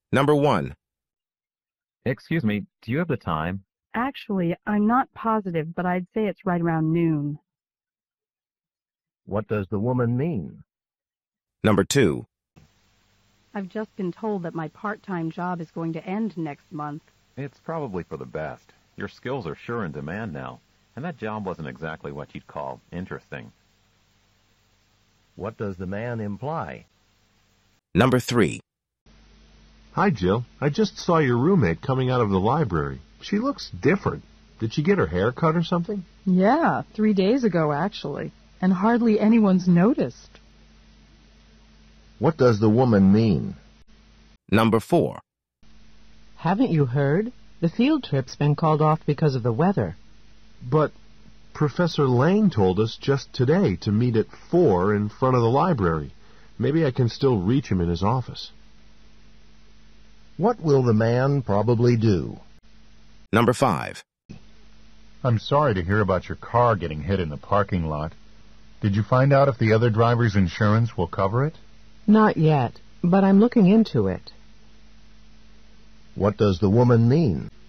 Number 1. Excuse me, do you have the time? Actually, I'm not positive, but I'd say it's right around noon. What does the woman mean? Number 2. I've just been told that my part-time job is going to end next month. It's probably for the best. Your skills are sure in demand now, and that job wasn't exactly what you'd call interesting. What does the man imply? Number 3. Hi, Jill. I just saw your roommate coming out of the library. She looks different. Did she get her hair cut or something? Yeah, 3 days ago, actually. And hardly anyone's noticed. What does the woman mean? Number 4. Haven't you heard? The field trip's been called off because of the weather. But Professor Lane told us just today to meet at 4 in front of the library. Maybe I can still reach him in his office. What will the man probably do? Number 5. I'm sorry to hear about your car getting hit in the parking lot. Did you find out if the other driver's insurance will cover it? Not yet, but I'm looking into it. What does the woman mean?